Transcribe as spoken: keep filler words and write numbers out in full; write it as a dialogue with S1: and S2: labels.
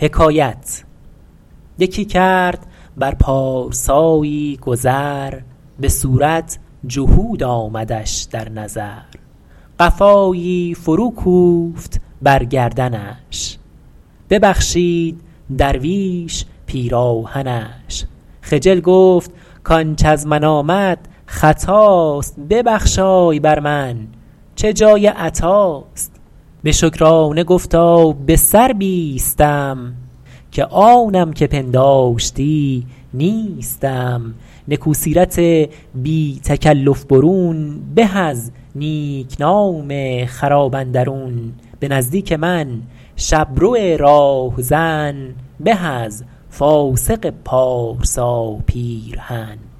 S1: یکی کرد بر پارسایی گذر، به صورت جهود آمدش در نظر. قفایی فرو کوفت بر گردنش، ببخشید درویش پیراهنش. خجل گفت کآنچ از من آمد خطاست، ببخشای بر من چه جای عطاست. به شکرانه گفتا به سر بیستم، که آنم که پنداشتی نیستم. نکو سیرت بی تکلف برون، به از نیکنام خراب اندرون. به نزدیک من شبرو راهزن، به از فاسق پارسا پیرهن.